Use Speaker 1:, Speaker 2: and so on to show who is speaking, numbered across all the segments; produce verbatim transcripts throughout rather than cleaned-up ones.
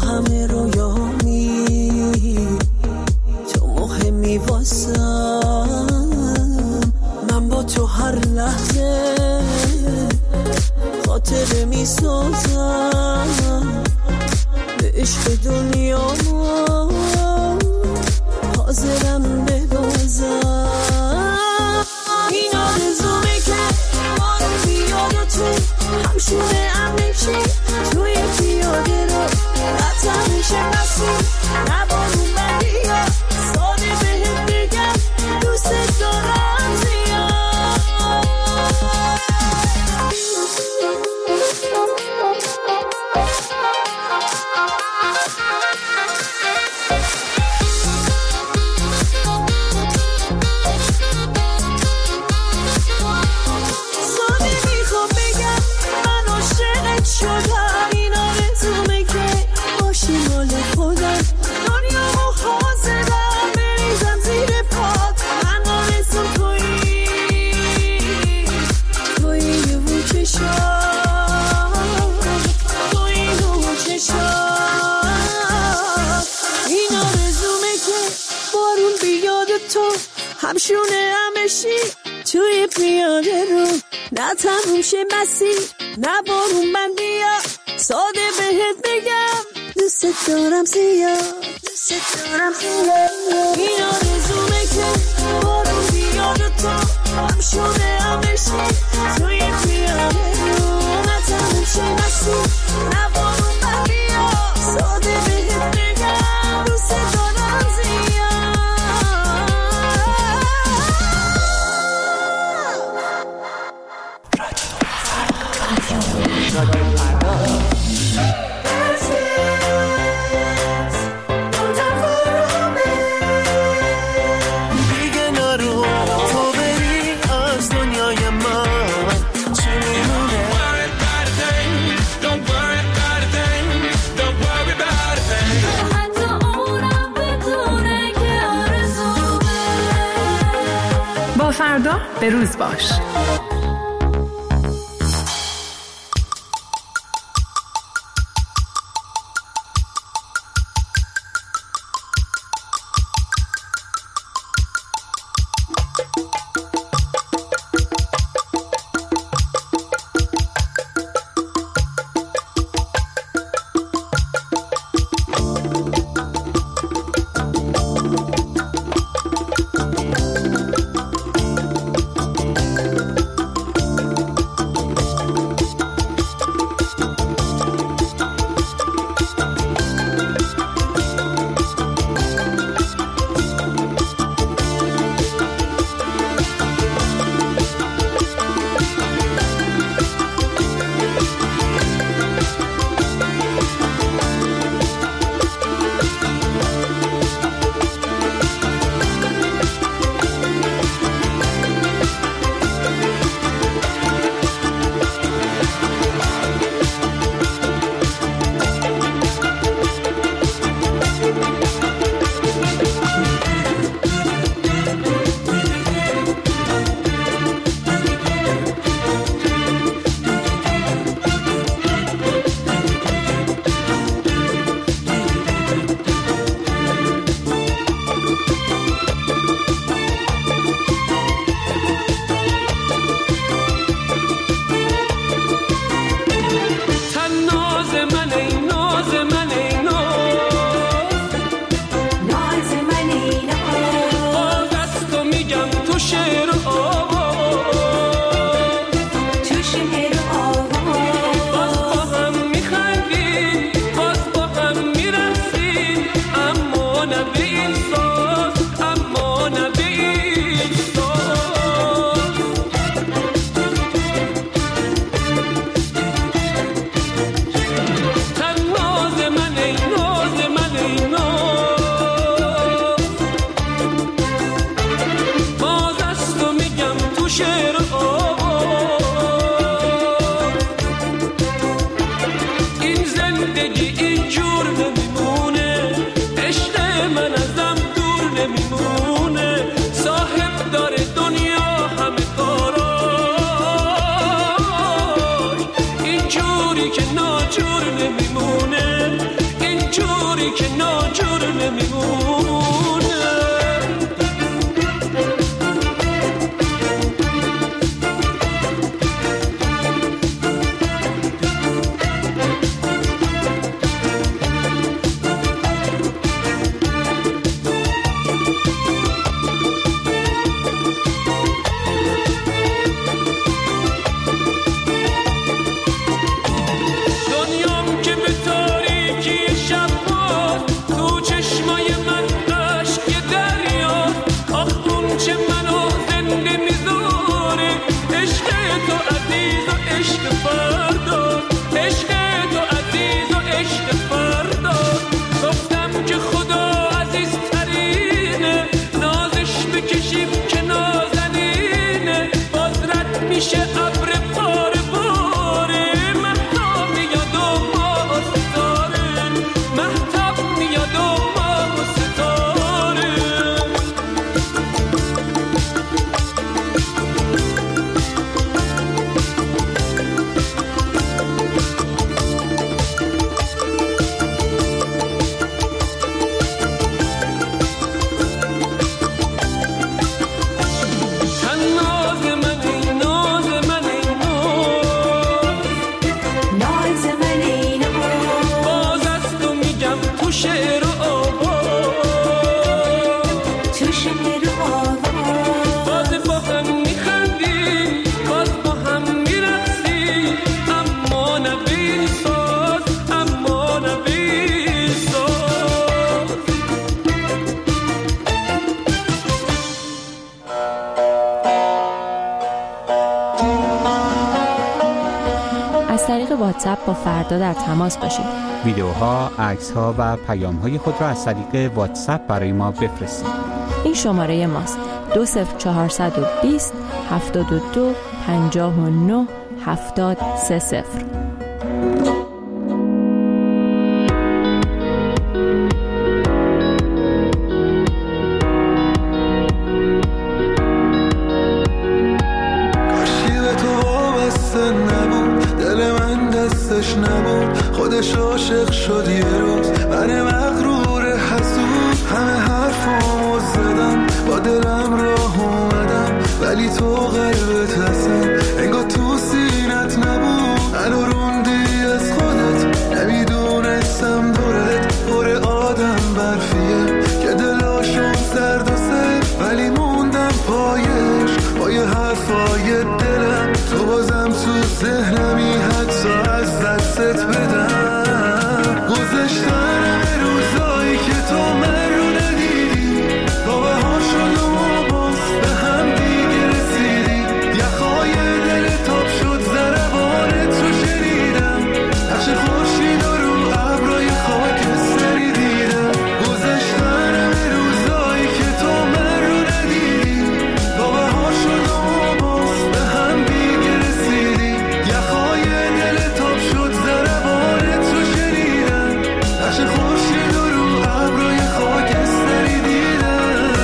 Speaker 1: همه رویامی، تو مهمی واسم، من با تو هر لحظه خاطره می سازم، به عشق دنیا حاضرم ببازم. این آرزومه که بارون بیاد و تو همشونه امنشی توی پیاده رو قطعا میشه مسیر، نه بارون بندیا ساده بهت بگم دوست دارم زیاد. همشونه همشی توی پیاده رو نه تموم شه مسیر، نه بارون من بیا ساده بهت بگم دوست دارم زیاد، دوست دارم زیاد. این آرزومه که بارون بیاد و تو همشونه همشی توی پیاده رو نه تموم شه مسیر، نه بارون من بیا ساده بهت بگم دوست دارم زیاد.
Speaker 2: دیگه نرو تو بری از دنیای من چی میمونه. Don't worry about a thing, don't worry about a thing.
Speaker 3: حتی اونم بدونه که آرزومه. با فردا به روز باش.
Speaker 2: جوری که ناجور نمیمونه.
Speaker 4: واتساپ با فردا در تماس باشید.
Speaker 5: ویدیوها، عکس‌ها و پیام‌های خود را از طریق واتساپ برای ما بفرستید.
Speaker 4: این شماره ماست: دو صفر چهارصد و بیست هفتاد و دو پنجاه و نه هفتاد سه صفر.
Speaker 6: نبود خودش عاشق شد یه روز، من مغرور حسود همه حرفامو زدم، با دلم راه اومدم ولی تو قلبت هستم انگار تو سینت نبود، منو روندی از خودت نمیدونستم دورت پر آدم برفیه که دلاشون سرد و سر، ولی موندم پایش با یه حرفای دلم، تو بازم تو ذهنمی حتی از دستت بدم. گذشتن روزایی که تو من رو ندیدی، با بهار شد و باز به هم دیگه رسیدی، یخهای دل تاب شد ضربانت رو شنیدم، نقش خورشید و رو ابرای خاکستری دیدم. گذشتن روزایی که تو من رو ندیدی، با بهار شد و باز به هم دیگه رسیدی، یخهای دل تاب شد ضربانت رو شنیدم، نقش خورشید و رو ابرای خاکستری دیدم.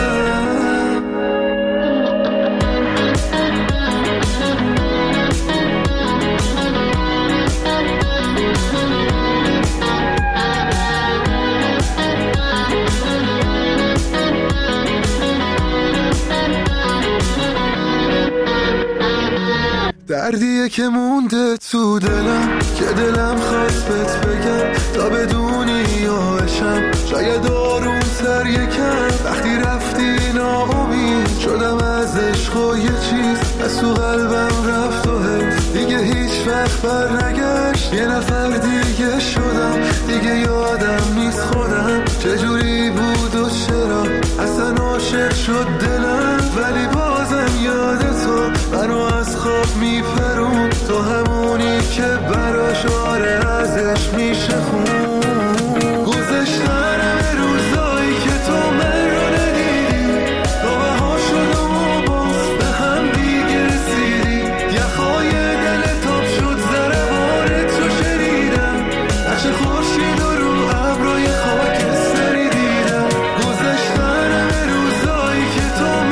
Speaker 6: دردیه که مونده تو دلم که دلم خواست بهت بگم تا بدونی یاشم، شاید آروم تر یکم وقتی رفتی ناامید شدم از عشق و یه چیز از تو قلبم رفت و حس دیگه هیچ وقت بر نگشت، یه نفر دیگه شدم دیگه یادم نیست خودم چجوری بود و چرا اصلا عاشق شد دلم، ولی بازم یاد تو منو از خواب میپرون، تو همونی که براش آره ازش میشه خون. گذشتن روزایی که تو من رو ندیدی، با بهار شد و باز به هم دیگه رسیدی، یخهای دل تاب شد ضربانت رو شنیدم، نقش خورشید و رو ابرای خاکستری دیدم. گذشتن روزایی که تو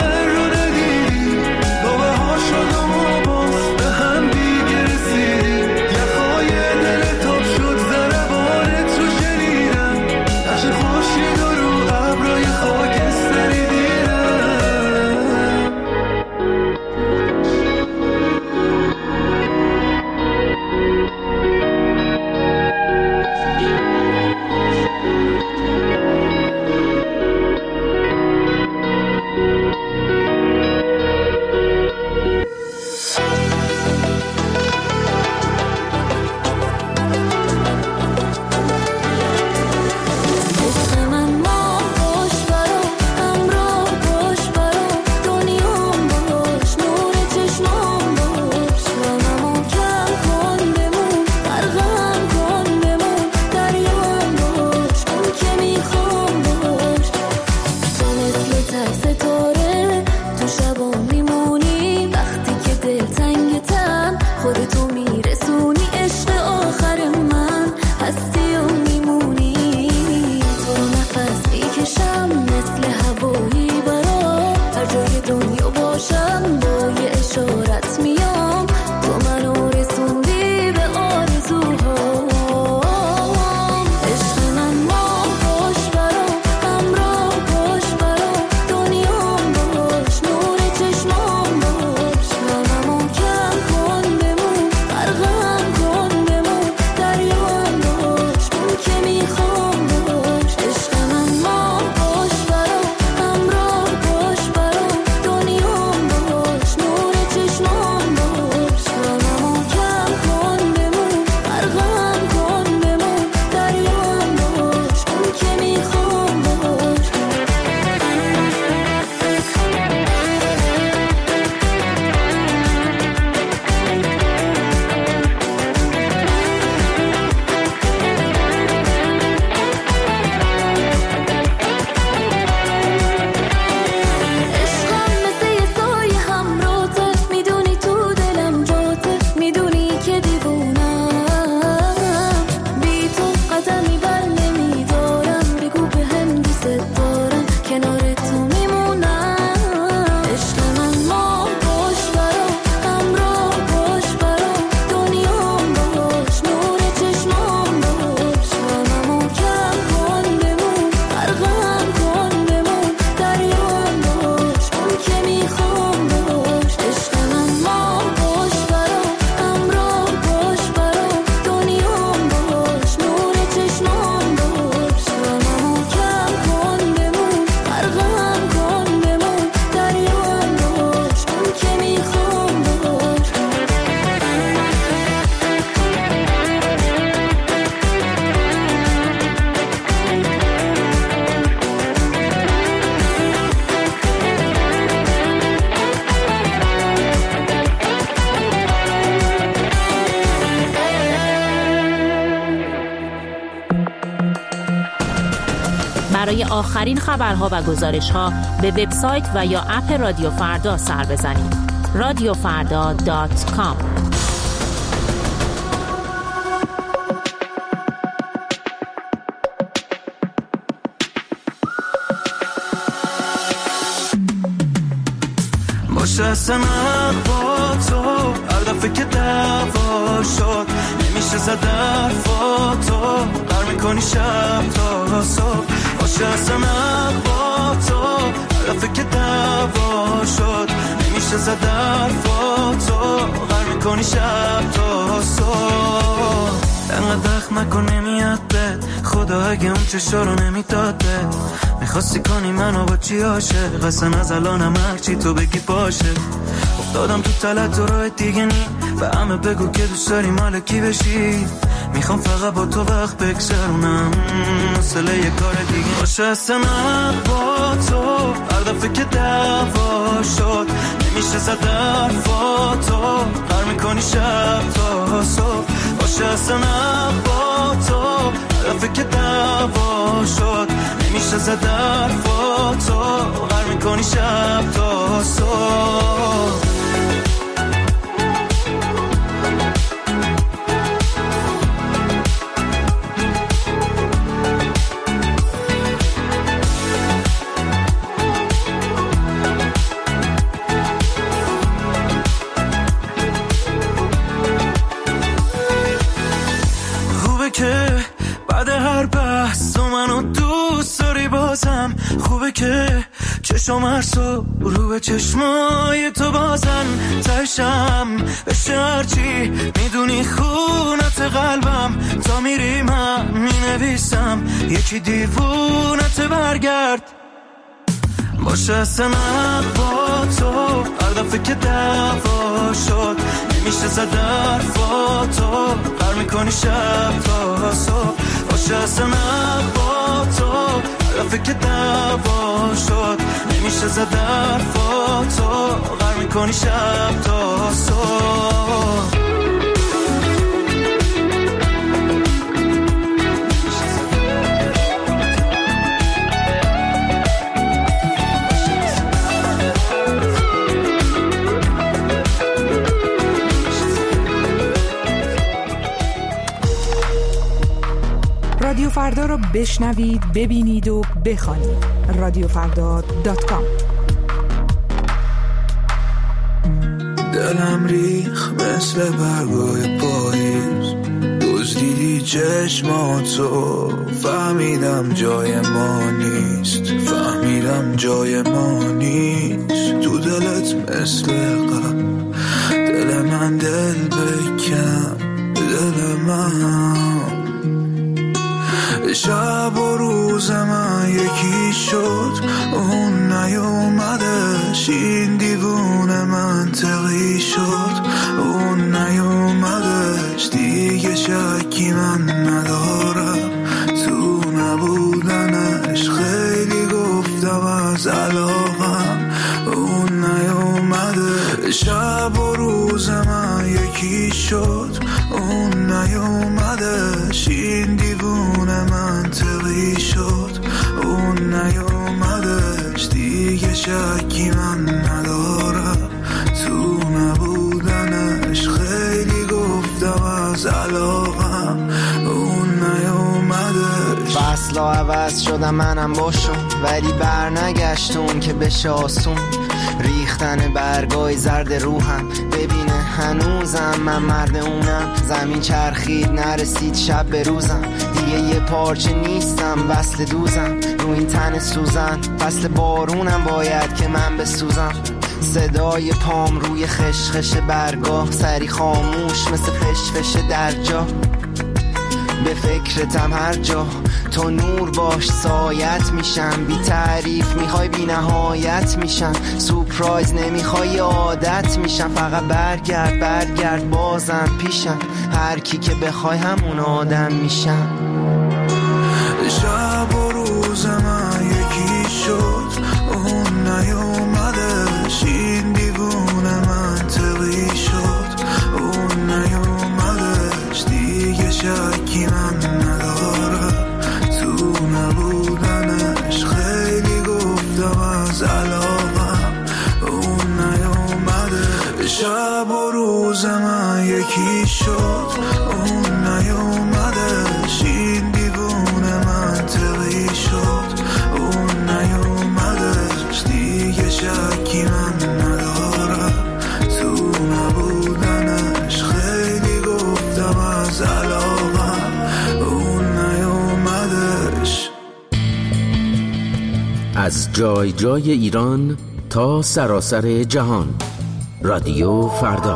Speaker 4: برای آخرین خبرها و گزارش‌ها به وبسایت و یا اپ رادیو فردا سر بزنید. رادیو فردا دات کام.
Speaker 2: باشه اصلا با تو هر دفعه که دعوا شد نمیشه زد حرفاتو قر میکنی شب تا صبح. باشه اصلا با تو هر دفعه که دعوا شد نمیشه زد حرفاتو قر میکنی شب تا صبح. انقدر دخم نکن نمیاد بد خدا اگه اون چشا رو نمیداد بد میخواستی کنی منو با چی عاشق اصلا از الانم هرچی تو بگی باشه. افتادم تو تلت و راه دیگه نی و همه بگو که دوست داری مال کی بشی. میخوام فقط با تو وقت بگذرونم مسئله یه کار دیگه باشه اصلا با تو هر دفعه که دعوا شد نمیشه زد حرفاتو قر میکنی شب تا صبح. باشه اصلا با تو هر دفعه که دعوا شد نمیشه زد حرفاتو قر میکنی شب تا صبح. بعد هر بحث تو منو دوست داری بازم خوبه که چشم هر صبح رو به چشمای تو بازن تشم بشه هرچی میدونی خونت قلبم تا میری من مینویسم یکی دیوونت برگرد. باشه اصلا با تو هر دفعه که دعوا شد نمیشه زد حرفاتو قر میکنی شب تا صبح. باشه اصلا با تو هر دفعه که دعوا شد نمیشه زد حرفاتو قر میکنی شب تا صبح.
Speaker 7: رادیو فردا رو بشنوید، ببینید و بخوانید. رادیو فردا دات کام.
Speaker 6: دلم ریخ مثل برگای پاییز دزدیدی چشماتو فهمیدم جای ما نیست فهمیدم جای ما نیست. تو دلت مثل قلب دل من دل بکن دل من شب و روز من یکی شد اون نیومدش این دیوونه منطقی شد اون نیومدش دیگه شکی من ندارم تو نبودنش خیلی گفتم از علاقم اون نیومده. شب و روز من یکی شد اون نیومدش این دیوونه منطقی شد اون نیومدش دیگه شکی من ندارم تو نبودنش خیلی گفتم از علاقم اون نیومدش.
Speaker 8: فصلا عوض شدم منم باشم ولی بر نگشتون که بشه آسون ریختن برگای زرد روحم ببینه هنوزم من مرد اونم. زمین چرخید نرسید شب به روزم دیگه یه پارچه نیستم وصل دوزم رو این تن سوزن فصل بارونم باید که من بسوزم. صدای پام روی خشخش برگاه سری خاموش مثل فشفش در جا به فکرتم هر جا تو نور باش سایت میشم بی تعریف میخوای بی نهایت میشم سورپرایز نمیخوای عادت میشم فقط برگرد برگرد بازم پیشم هر کی که بخوای همون آدم میشم.
Speaker 6: شب و روز من یکی شد اون نیومدش این دیوونه منطقی شد اون نیومدش دیگه شکی من ندارم تو نبودنش شب و روز من یکی شد، اون نیومدش، این دیوونه منطقی شد، اون نیومدش، دیگه شکی من ندارم تو نبودنش، خیلی گفتم از علاقم، اون نیومدش.
Speaker 9: از جای جای ایران تا سراسر جهان، رادیو فردا.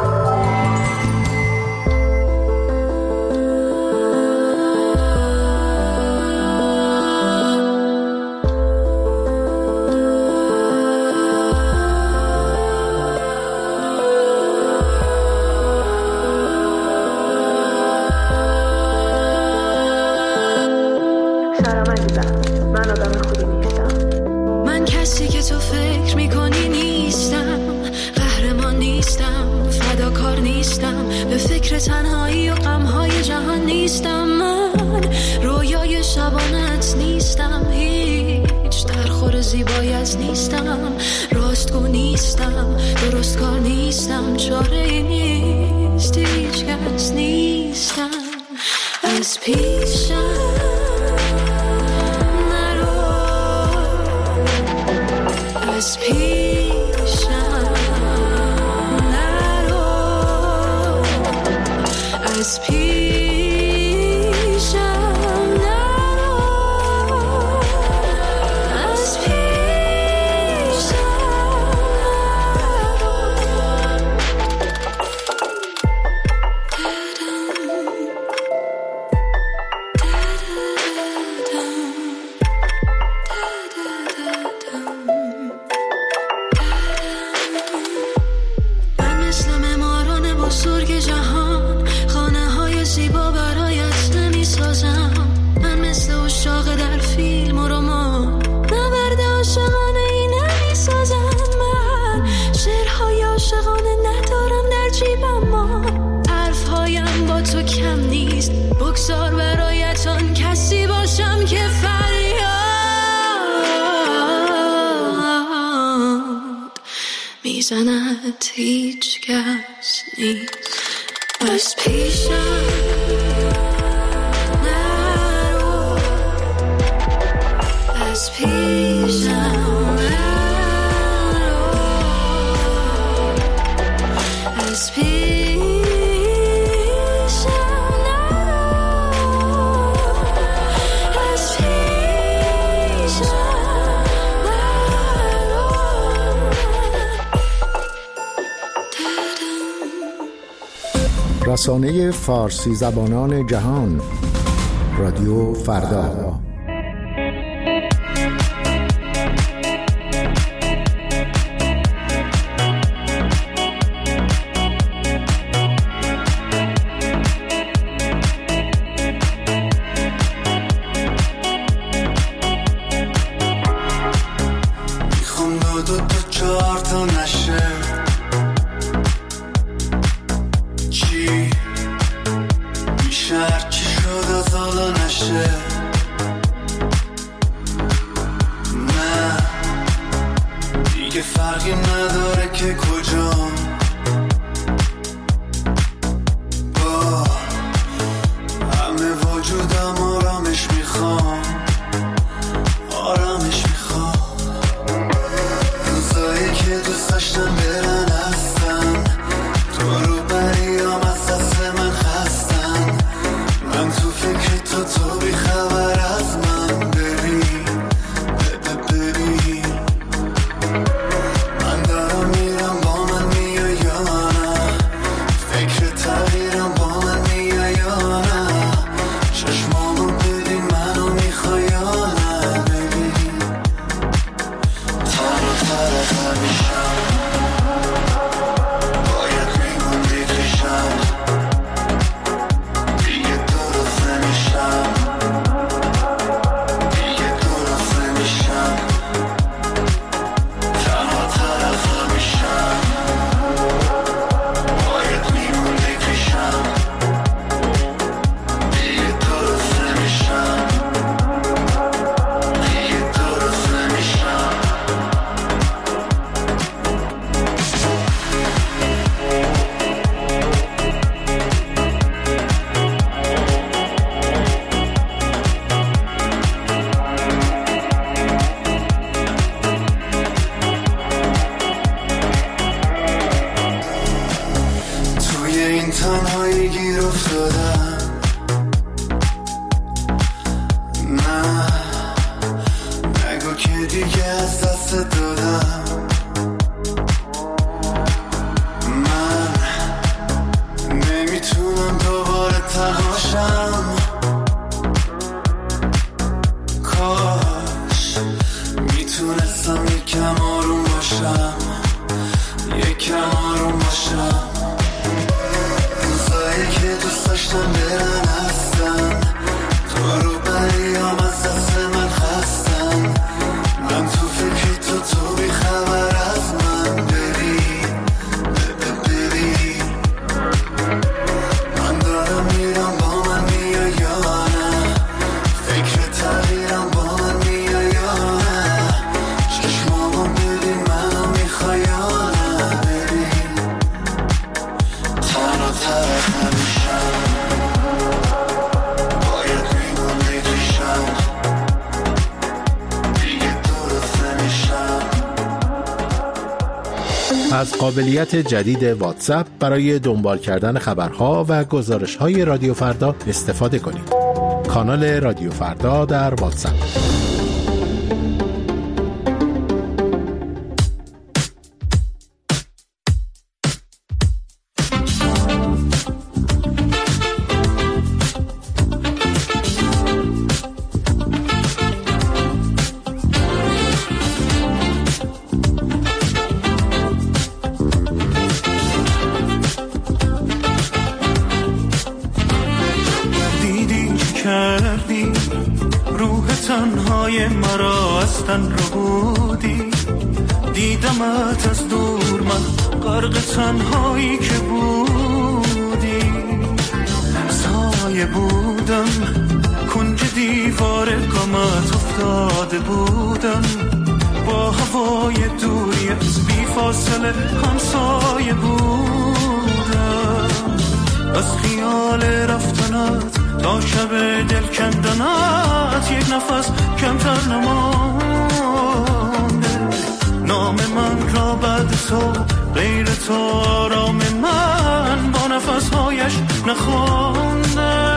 Speaker 3: سلام عزیزم، من آدم خوبی نیستم. من کسی که تو فکر میکنی نیستم، قهرمان نیستم، فداکار نیستم، به فکر تنهایی و غمهای جهان نیستم. من رویای شبانت نیستم، هیچ درخور زیبایت نیستم، راستگو نیستم، درست کار نیستم، چاره نیست، هیچ کس نیستم. از پیشم از پیشم نرو، از پیشم نرو، از پیشم بگذار برایت آن کسی باشم که فریاد میزند، هیچ کس نیست. از پیشم نرو، از پیشم نرو، از پیشم
Speaker 10: رسانه فارسی زبانان جهان، رادیو فردا.
Speaker 6: میخوام دو دو تا چهار تا نشه، چی میشه هرچی شد از حالا نشه، نه دیگه فرقی نداره که کجام، با همه وجودم آرامش میخوام، آرامش میخوام. روزایی که دوست داشتم برن هستن، تو رو بریام از دست من خستن، من تو فکر تو، تو بی خبر از من. ببین ببین من دارم میرم با دست دادم، من نمیتونم دوباره تنهاشم. کاش میتونستم یکم آروم باشم، یکم آروم باشم. روزایی که دوست داشتم برن هستن، تو رو بریم از دست من خستن. من تو فکری تو تو بی خبر از من. ببین ببین من دارم میرم، با من میای یا نه؟ فکر تغییرم با من میای یا نه؟ چشمامو ببین منو میخوای یا نه؟ ببین تنها طرف نمیشم، باید میمونی توشم، دیگه درست نمیشم.
Speaker 11: از قابلیت جدید واتساپ برای دنبال کردن خبرها و گزارش‌های رادیو فردا استفاده کنید. کانال رادیو فردا در واتساپ.
Speaker 2: کردی روح تنهای مرا از تن رو بودی، دیدمت از دور من غرق تنهایی که بودی. سایه بودم کنج دیوار غمت افتاده بودم، با هوای دوری از بی فاصله همسایه بودم. از خیال رفتنت تا شب دل کندنت یک نفس کمتر نمانده. نام من را بعد تو غیر تو آرام من با نفسهایش نخوانده.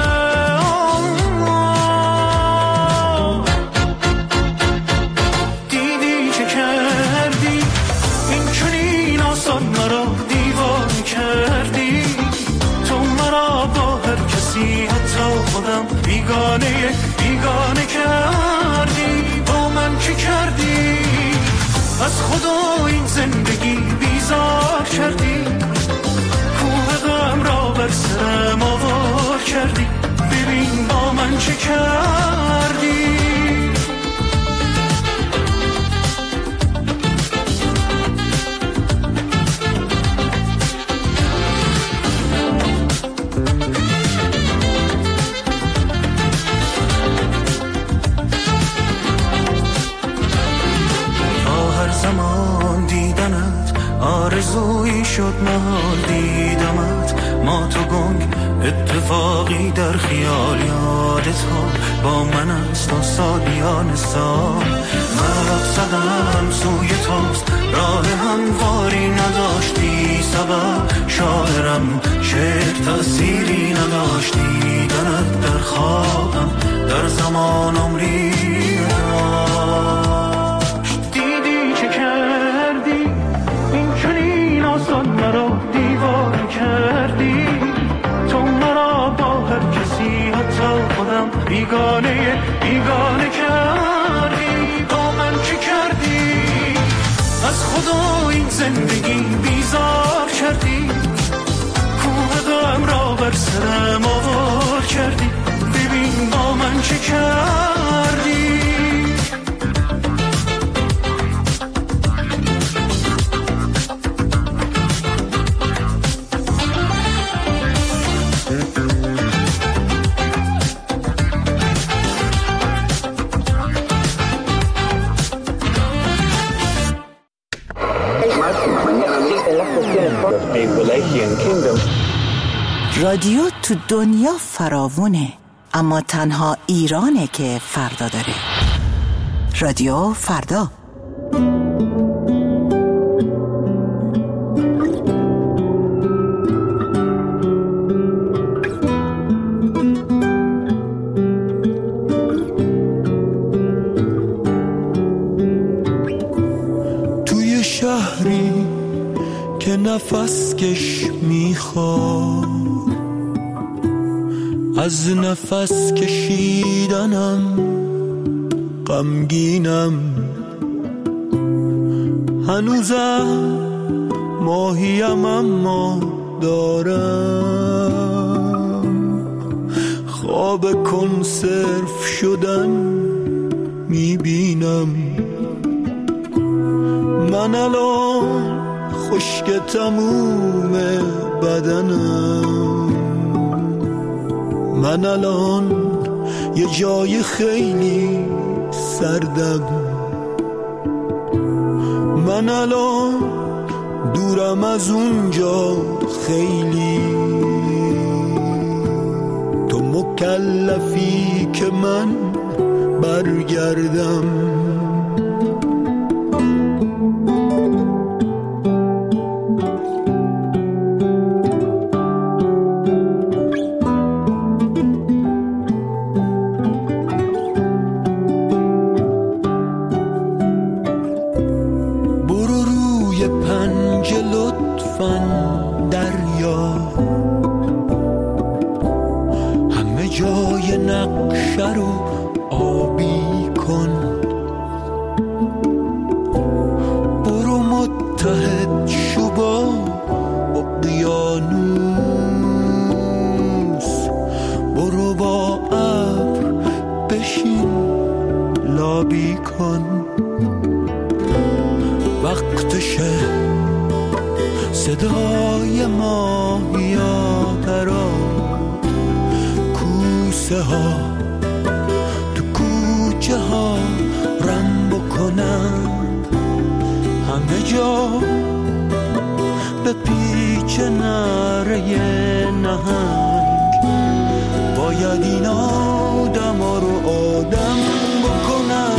Speaker 2: دیدی چه کردی این چنین آسان مرا دیوار کردی. تو مرا با هر کسی حتی خودم بیگانه بیگانه کردی. با من چی کردی؟ از خدا این زندگی بیزار کردی. کوه غم را بر سرم آوار کردی. ببین با من چی کردی. زمان دیدنت آرزویی شد، محال دیدمت ما تو گنگ. اتفاقی در خیال یادت ها با من است تا سالیان سال. مقصدم سوی توست، راه همواری نداشتی سبب. شاعرم شعر تأثیری نداشتی، دیدنت در خوابم در زمان عمری آسان مرا دیوار کردی. تو مرا با هر کسی حتی خودم بیگانه بیگانه کردی. با من چی کردی؟ از خدا این زندگی بیزار کردی. کوه غم را بر سرم آوار کردی. ببین با من چی کردی.
Speaker 12: رادیو تو دنیا فراوونه، اما تنها ایرانه که فردا داره. رادیو فردا.
Speaker 6: نفس کش میخواد، از نفس کشیدنم غمگینم، هنوزم ماهیم اما دارم خواب کنسرو شدن میبینم. من الان خشک تموم بدنم، من الان یه جای خیلی سردم، من الان دورم از اونجا خیلی. تو مکلفی که من برگردم، صدای ماهیا درآمد، کوسه ها تو کوچه ها رم بکنن، همه جا به پیچ نره نهنگ. باید این آدم ها رو آدم بکنن.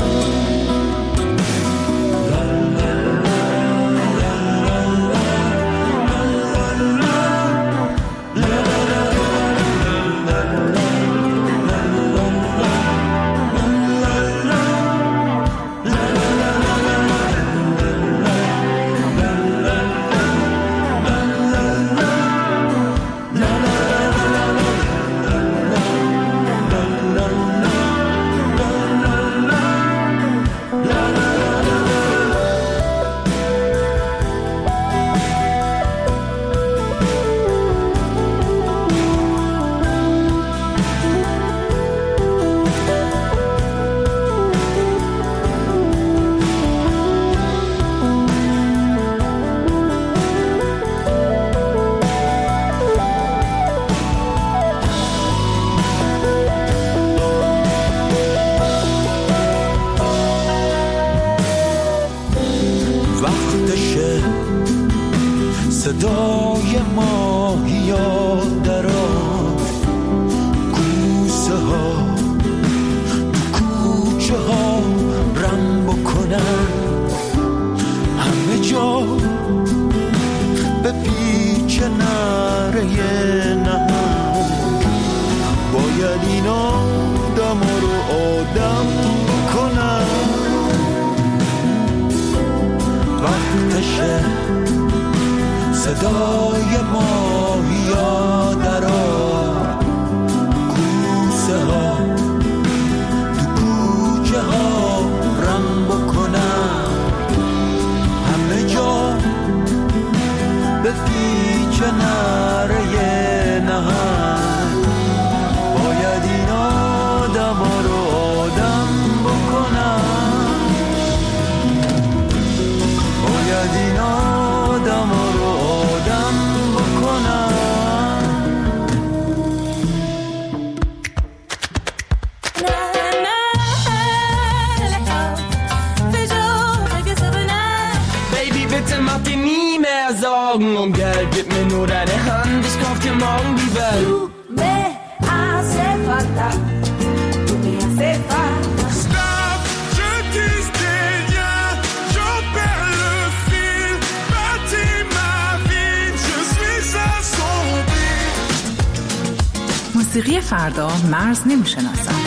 Speaker 6: صدای ماهیا درآمد، کوسه ها تو کوچه ها رم بکنن، همه جا به پیچ نره نهنگ. باید این آدم ها رو آدم بکنن. وقتشه صدای ماهیا درآمد، کوسه ها تو کوچه ها رم بکنن، همه جا به پیچ نره نهنگ. باید این آدم ها رو آدم بکنن، باید این آدم ها رو آدم بکنن.
Speaker 2: Baby, bitte mach dir nie mehr Sorgen um Geld, gib mir nur deine Hand, ich kauf dir morgen die Welt.
Speaker 1: Du me hace falta, tu me hace falta.
Speaker 6: Stop, je dis rien, j'en perds le fil, bâtis ma vie, je suis assombri.
Speaker 7: موسیقی فردا مرز نمیشناسد.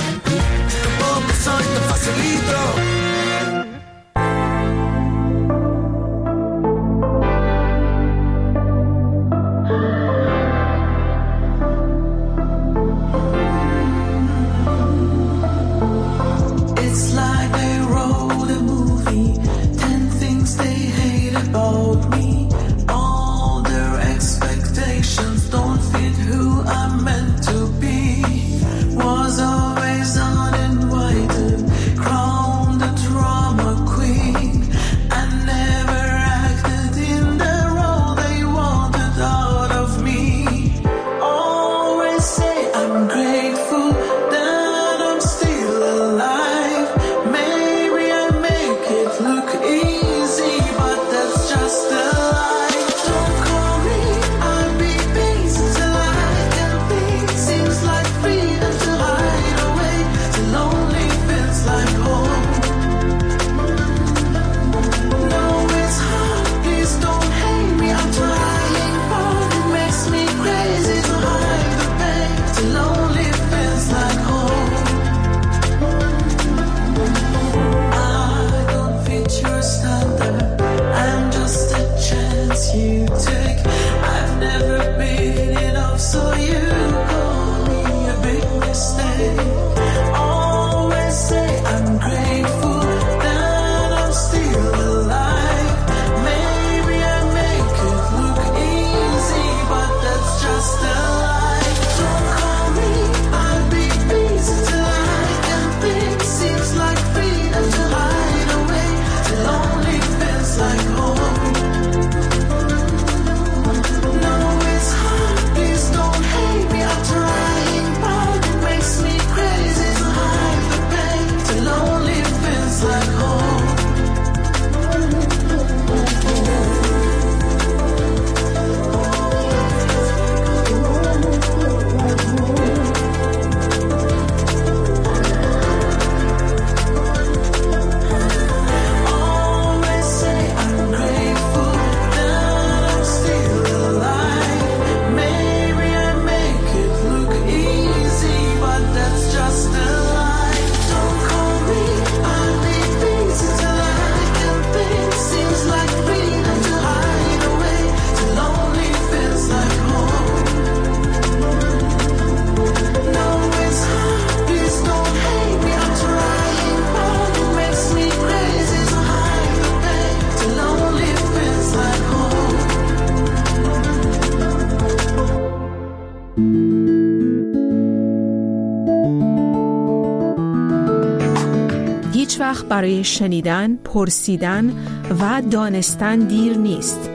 Speaker 7: وقت برای شنیدن، پرسیدن و دانستن دیر نیست.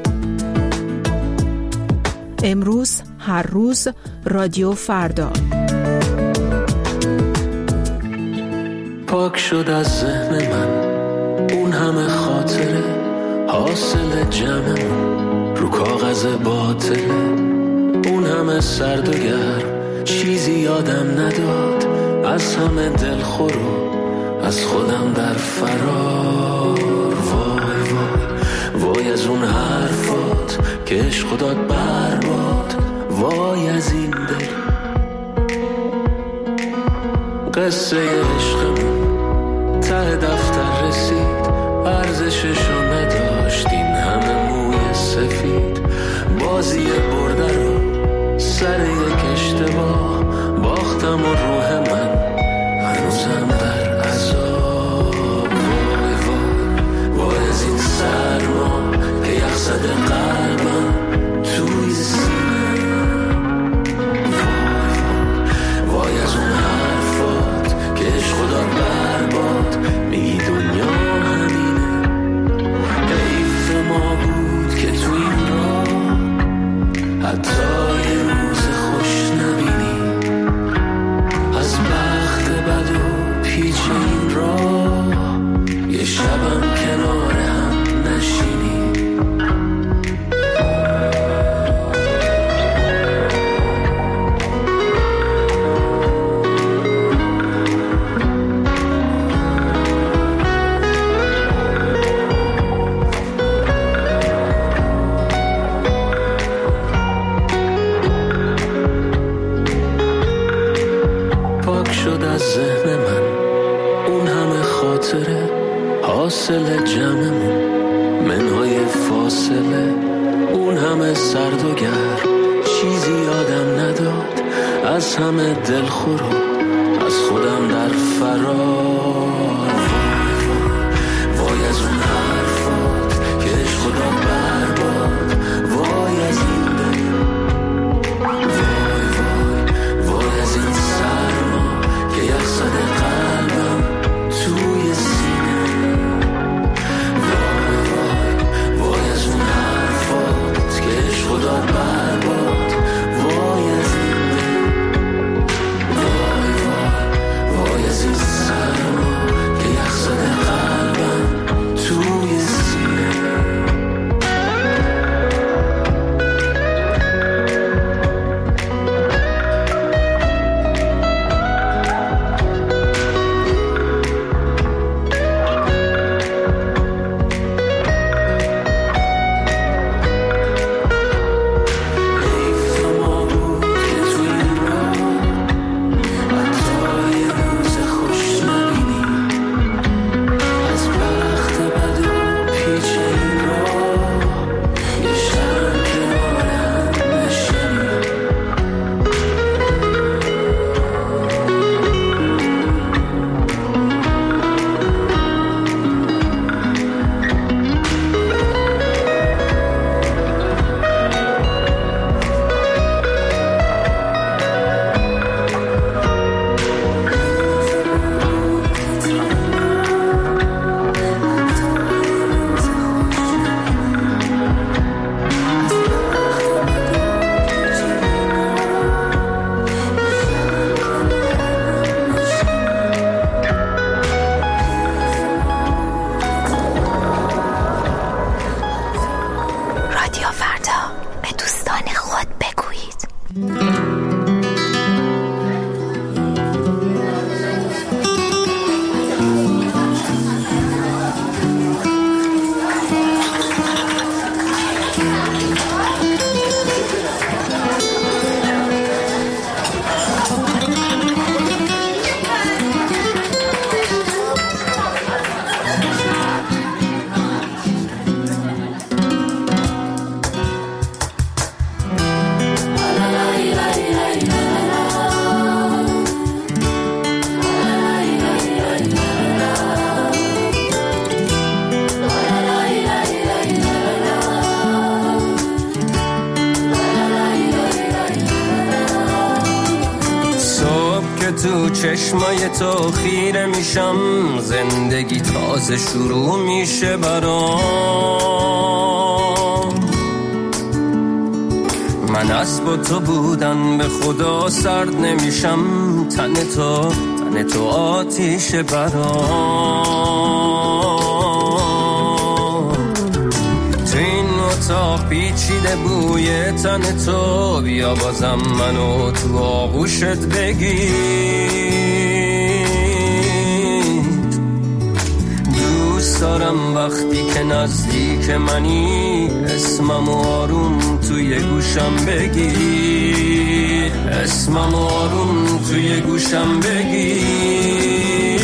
Speaker 7: امروز، هر روز، رادیو فردا.
Speaker 2: پاک شد از ذهن من اون همه خاطره، حاصل جمعمون رو کاغذ باطله. اون همه سرد و گرم چیزی یادم نداد، از همه دلخور و از خودم در فرار. وای وای وای از اون حرفات که عشق داد برباد. وای از این دل قصه عشقمون ته دفتر رسید، ارزششو نداشت این همه موی سفید. بازی برده رو سر یک اشتباه باختم و روح من هنوزم در عذاب. وای وای وای از این سرما که یخ زده قلبم توی سینه. وای وای وای از اون حرفات که عشق داد برباد. میگی دنیا همینه، حیف ما بود که تو این راه حتی یه روز خوش نبینی. از بخت بد و پیچ این راه یه شبم کنار هم نشینی. ذهن من اون همه خاطره، حاصل جمعمون منهای فاصله. اون همه سرد و گرم چیزی یادم نداد، از همه دلخور و از خودم در فرار. وای وای از اون حرفات که عشق داد برباد. وای از این دل، وای وای وای از این سرما که یخ زده قلبم توی سینه. وای وای وای از اون حرفات که عشق داد برباد. وای از این دل، وای وای وای از این سرما
Speaker 13: چشمای تو خیره میشم، زندگی تازه شروع میشه برام. من اسب تو بودن به خدا سرد نمیشم، تن تو تن تو آتیشه برام. تو این اتاق پیچیده بوی تن تو، بیا بازم منو تو آغوشت بگیر. دوست دارم وقتی که نزدیک منی، اسمم آروم توی گوشم بگی، اسمم آروم توی گوشم بگی.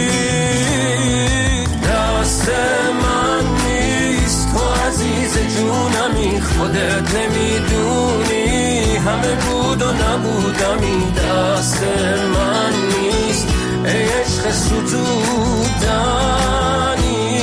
Speaker 13: دست من نیست تو عزیز جونمی، خودت نمیدونی همه بود و نبودمی. دست من نیست ای عشق ستودنی،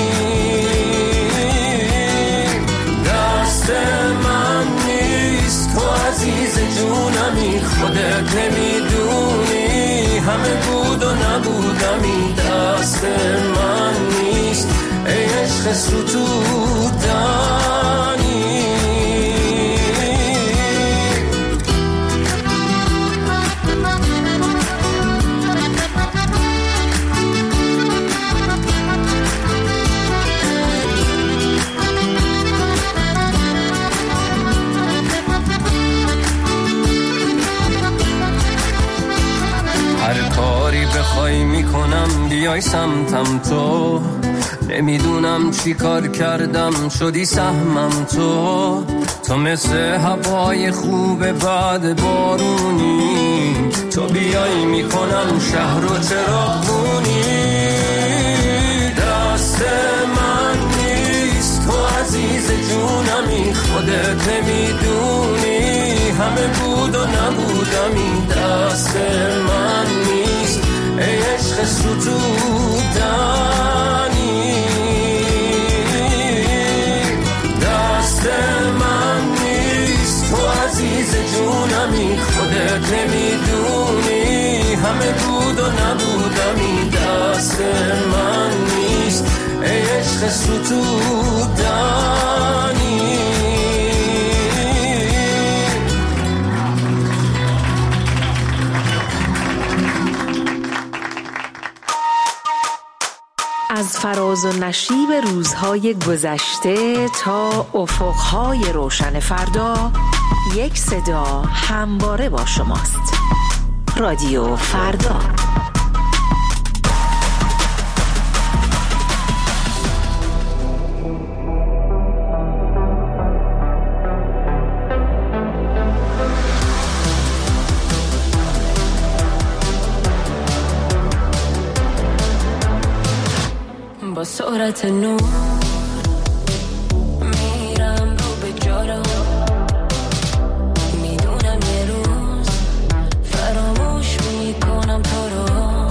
Speaker 13: دست من نیست تو عزیز جونمی، خودت نمیدونی همه بود و نبودمی. دست من نیست ای عشق ستودنی. بخوای میکنم بیای سمتم تو، نمیدونم چی کار کردم شدی سهمم تو. تو مثل هوای خوب بعد بارونی، تو بیای میکنم شهر و چراغونی. دست من نیست تو عزیز جونمی، خودت نمیدونی همه بود و نبودمی. دست من نیست ای عشق ستودنی، دست من نیست تو عزیز جونمی، خودت نمیدونی همه بود و نبودمی. دست من نیست ای عشق ستودنی.
Speaker 7: از فراز و نشیب روزهای گذشته تا افقهای روشن فردا، یک صدا همواره با شماست. رادیو فردا.
Speaker 3: با سرعت نور میرم رو به جارو، میدونم یه روز فراموش میکنم تو رو.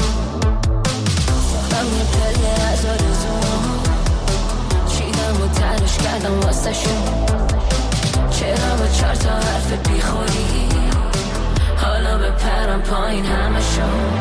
Speaker 3: خودم یه پله از آرزو چیدم و تلاش کردم واسه شون، چرا با چار تا حرف بیخوری حالا بپرم پایین همه شون.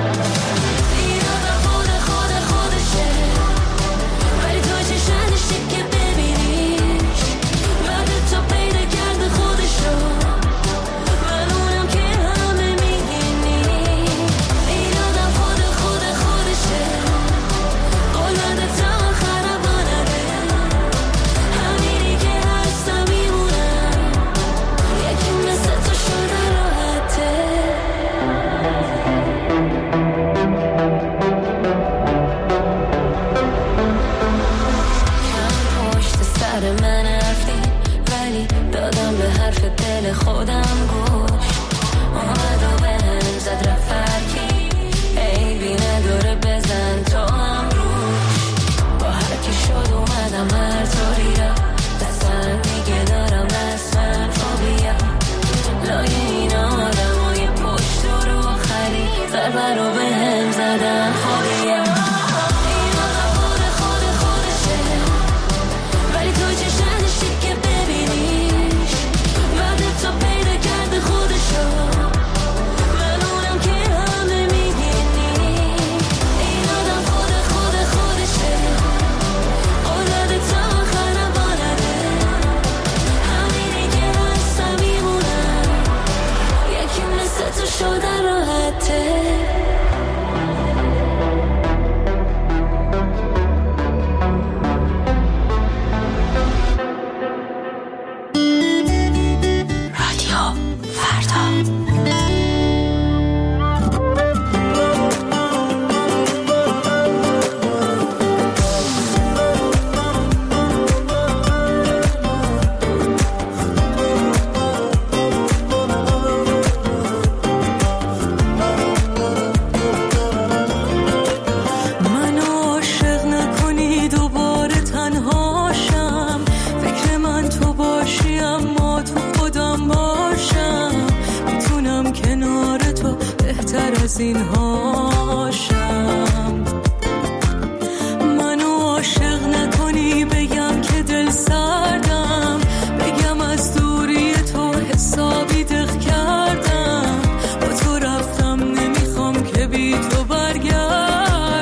Speaker 3: اینهاشم. منو عاشق نکنی بگم که دل سردم، بگم از دوری تو حسابی دق کردم، با تو رفتم نمیخوام که بی تو برگردم.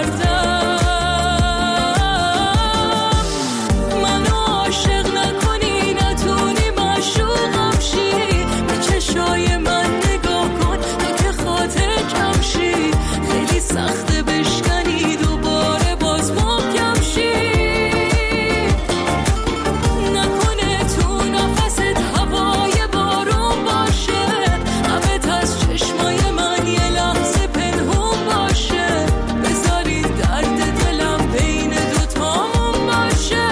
Speaker 3: منو عاشق نکنی نتونی معشوقم شی، به چشای من نگاه کن تا که خاطر کم شی، خیلی سخته بشکنی دوباره باز محکم شی. نکنه تو نفست هوای بارون باشه، همت از چشمای من یه لحظه پنهون باشه، بذارین درد دلم بین دوتامون باشه.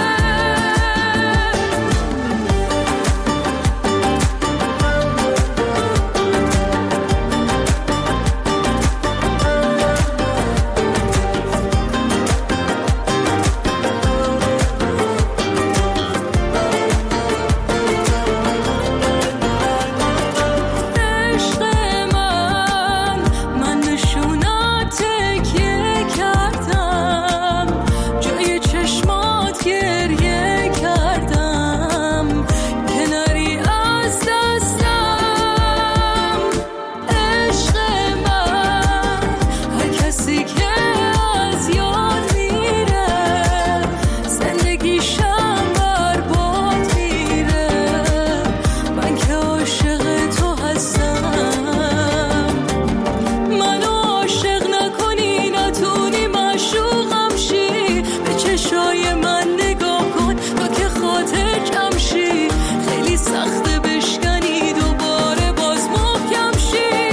Speaker 3: عشق من، من نشونات تکیه کردم، جای چشمات گریه کردم که نری از دستم. عشق من، هر کسی که از یاد میره زندگیشم برباد میره، من که عاشق تو هستم. منو عاشق نکنی نتونی معشوقم شی، به چشای من نگاه کن تا که خاطر کم شی، خیلی سخته بشکنی دوباره باز محکم شی.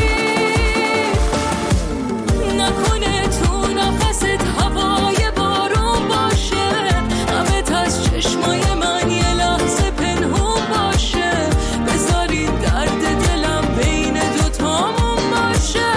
Speaker 3: نکنه تو نفست هوای بارون باشه، همت از چشمای من یه لحظه پنهون باشه، بذارین درد دلم بین دوتامون باشه.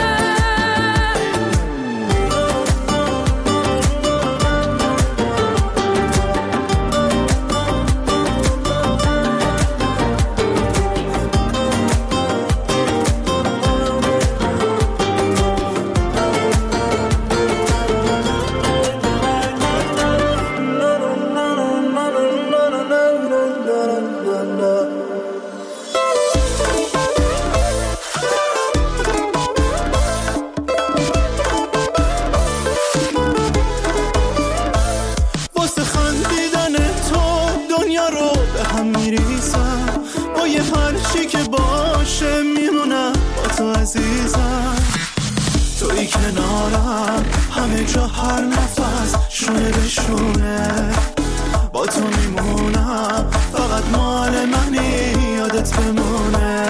Speaker 2: واسه خندیدن تو دنیا رو به هم میریزم، با یه هرچی که باشه میمونم با تو عزیزم. توی کنارم همه جا هر نفس شونه به شونه، با تو میمونم فقط مال منی یادت بمونه.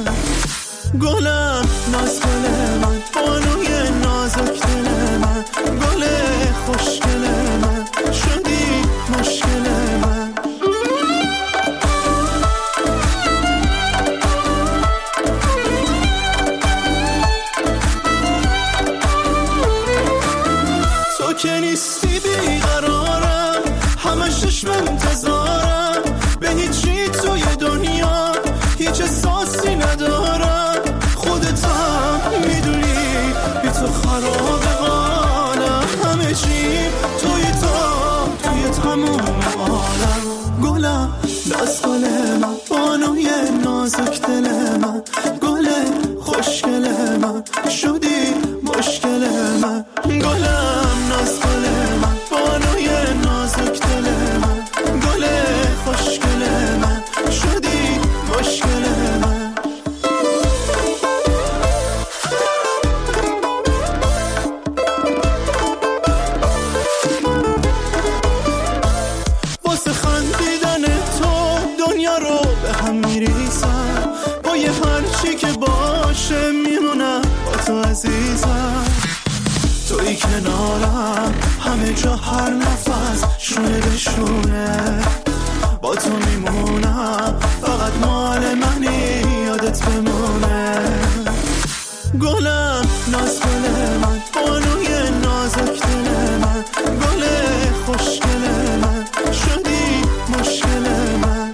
Speaker 2: گلم ناز گل من، بانوی نازک دل من، گل خوشگل من، شدی مشکل من. تو که نیستی بیقرارم، همه چشم انتظارم، به هیچی توی دنیا هیچ احساسی ندارم. خودت هم میدونی بی تو خراب حالم، همه چی توی تو توی تموم عالم. گلم ناز گل من، بانوی نازک دل من، گل خوشگل من، شدی مشکل من. گلم ناز گل من، بانوی نازک دل من، گل خوشگل من، شدی مشکل من. واسه خندیدن تو دنیا رو به هم میریزم، با یه هرچی که باشه میمونم با تو عزیزم. توی کنارم همه جا هر نفس شونه به شونه، با تو میمونم فقط مال منی یادت بمونه. گلم ناز گل من، بانوی نازک دل من، گل خوشگل من، شدی مشکل من.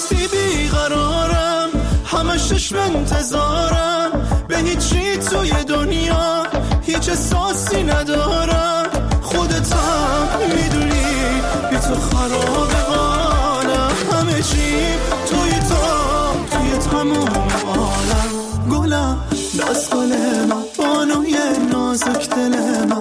Speaker 2: وقتی بیقرارم همش چشم انتظارم، به هیچی توی دنیا هیچ احساسی ندارم. خودت هم میدونی بی تو خراب حالم، همه چی توی تو توی تموم عالم. گلم دست گل من، بانوی نازک دل من،